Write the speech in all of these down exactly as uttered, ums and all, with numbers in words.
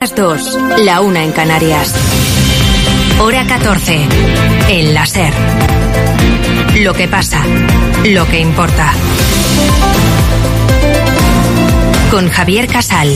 las dos, la una en Canarias. Hora catorce, en la SER. Lo que pasa, lo que importa. Con Javier Casal.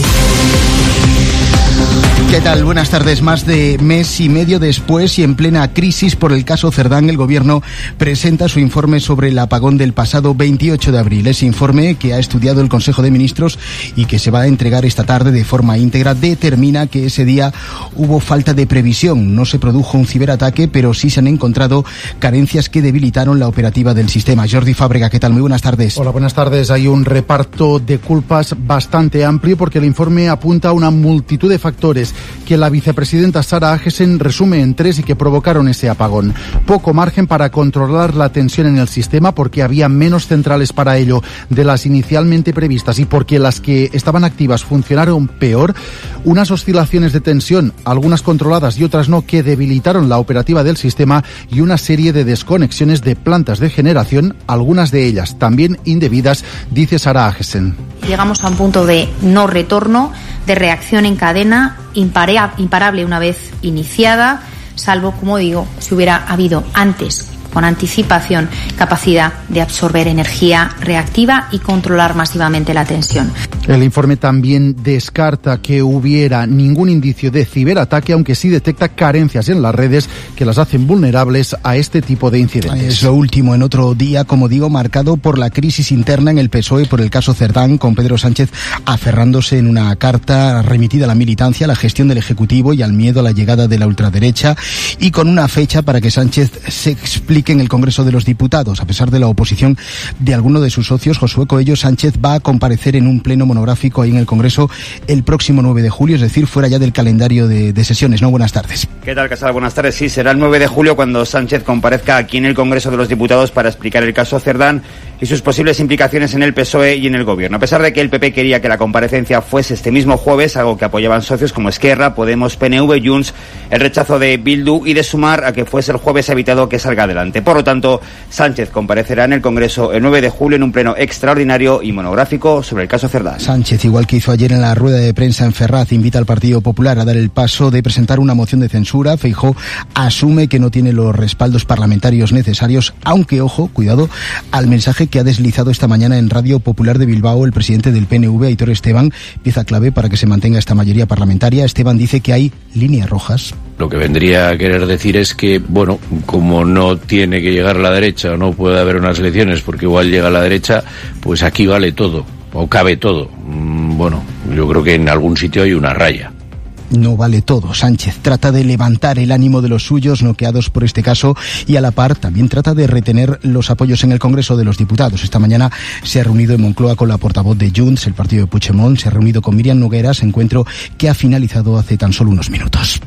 ¿Qué tal? Buenas tardes. Más de mes y medio después y en plena crisis por el caso Cerdán, el Gobierno presenta su informe sobre el apagón del pasado veintiocho de abril. Ese informe, que ha estudiado el Consejo de Ministros y que se va a entregar esta tarde de forma íntegra, determina que ese día hubo falta de previsión. No se produjo un ciberataque, pero sí se han encontrado carencias que debilitaron la operativa del sistema. Jordi Fábrega, ¿qué tal? Muy buenas tardes. Hola, buenas tardes. Hay un reparto de culpas bastante amplio porque el informe apunta a una multitud de factores que la vicepresidenta Sara Agesen resume en tres y que provocaron ese apagón. Poco margen para controlar la tensión en el sistema porque había menos centrales para ello de las inicialmente previstas y porque las que estaban activas funcionaron peor. Unas oscilaciones de tensión, algunas controladas y otras no, que debilitaron la operativa del sistema y una serie de desconexiones de plantas de generación, algunas de ellas también indebidas, dice Sara Agesen. Llegamos a un punto de no retorno, de reacción en cadena, imparable una vez iniciada, salvo, como digo, si hubiera habido antes, con anticipación, capacidad de absorber energía reactiva y controlar masivamente la tensión. El informe también descarta que hubiera ningún indicio de ciberataque, aunque sí detecta carencias en las redes que las hacen vulnerables a este tipo de incidentes. Es lo último en otro día, como digo, marcado por la crisis interna en el P S O E por el caso Cerdán, con Pedro Sánchez aferrándose en una carta remitida a la militancia, a la gestión del Ejecutivo y al miedo a la llegada de la ultraderecha, y con una fecha para que Sánchez se explique en el Congreso de los Diputados. A pesar de la oposición de alguno de sus socios, Josué Coello, Sánchez va a comparecer en un pleno monográfico ahí en el Congreso el próximo nueve de julio, es decir, fuera ya del calendario de, de sesiones. ¿No? Buenas tardes. ¿Qué tal, Casal? Buenas tardes. Sí, será el nueve de julio cuando Sánchez comparezca aquí en el Congreso de los Diputados para explicar el caso Cerdán y sus posibles implicaciones en el P S O E y en el Gobierno. A pesar de que el P P quería que la comparecencia fuese este mismo jueves, algo que apoyaban socios como Esquerra, Podemos, P N V, Junts, el rechazo de Bildu y de Sumar a que fuese el jueves ha evitado que salga adelante. Por lo tanto, Sánchez comparecerá en el Congreso el nueve de julio en un pleno extraordinario y monográfico sobre el caso Cerdán. Sánchez, igual que hizo ayer en la rueda de prensa en Ferraz, invita al Partido Popular a dar el paso de presentar una moción de censura. Feijóo asume que no tiene los respaldos parlamentarios necesarios, aunque, ojo, cuidado, al mensaje que ha deslizado esta mañana en Radio Popular de Bilbao el presidente del P N V, Aitor Esteban, pieza clave para que se mantenga esta mayoría parlamentaria. Esteban dice que hay líneas rojas. Lo que vendría a querer decir es que, bueno, como no tiene que llegar a la derecha o no puede haber unas elecciones porque igual llega a la derecha, pues aquí vale todo, o cabe todo. Bueno, yo creo que en algún sitio hay una raya. No vale todo. Sánchez trata de levantar el ánimo de los suyos noqueados por este caso y a la par también trata de retener los apoyos en el Congreso de los Diputados. Esta mañana se ha reunido en Moncloa con la portavoz de Junts, el partido de Puigdemont, se ha reunido con Miriam Nogueras, encuentro que ha finalizado hace tan solo unos minutos.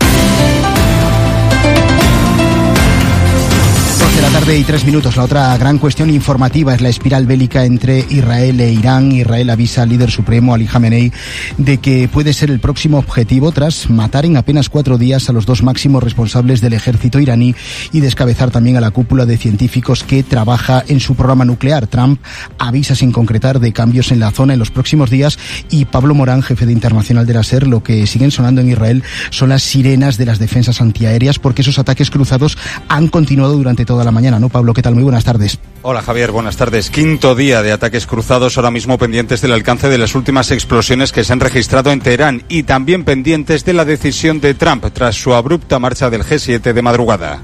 De la tarde y tres minutos. La otra gran cuestión informativa es la espiral bélica entre Israel e Irán. Israel avisa al líder supremo, Ali Khamenei, de que puede ser el próximo objetivo tras matar en apenas cuatro días a los dos máximos responsables del ejército iraní y descabezar también a la cúpula de científicos que trabaja en su programa nuclear. Trump avisa sin concretar de cambios en la zona en los próximos días y Pablo Morán, jefe de Internacional de la SER, lo que siguen sonando en Israel son las sirenas de las defensas antiaéreas porque esos ataques cruzados han continuado durante toda la mañana, ¿no, Pablo? ¿Qué tal? Muy buenas tardes. Hola, Javier, buenas tardes. Quinto día de ataques cruzados, ahora mismo pendientes del alcance de las últimas explosiones que se han registrado en Teherán y también pendientes de la decisión de Trump tras su abrupta marcha del G siete de madrugada.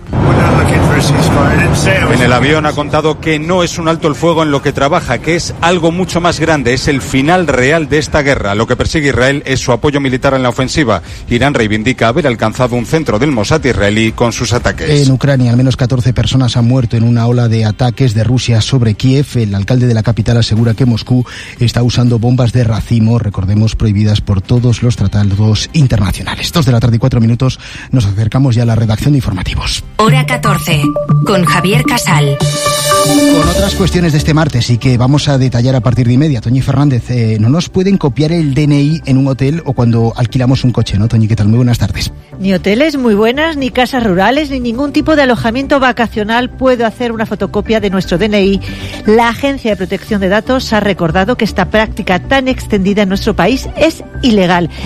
En el avión ha contado que no es un alto el fuego en lo que trabaja, que es algo mucho más grande, es el final real de esta guerra. Lo que persigue Israel es su apoyo militar en la ofensiva. Irán reivindica haber alcanzado un centro del Mossad israelí con sus ataques. En Ucrania, al menos catorce personas han muerto en una ola de ataques de Rusia sobre Kiev. El alcalde de la capital asegura que Moscú está usando bombas de racimo, recordemos, prohibidas por todos los tratados internacionales. Dos de la tarde y cuatro minutos, nos acercamos ya a la redacción de informativos. Hora catorce, con Javier Casal. Con otras cuestiones de este martes y que vamos a detallar a partir de inmediato. Toñi Fernández, eh, no nos pueden copiar el D N I en un hotel o cuando alquilamos un coche, ¿no, Toñi? ¿Qué tal? Muy buenas tardes. Ni hoteles muy buenas, ni casas rurales, ni ningún tipo de alojamiento vacacional puedo hacer una fotocopia de nuestro D N I. La Agencia de Protección de Datos ha recordado que esta práctica tan extendida en nuestro país es ilegal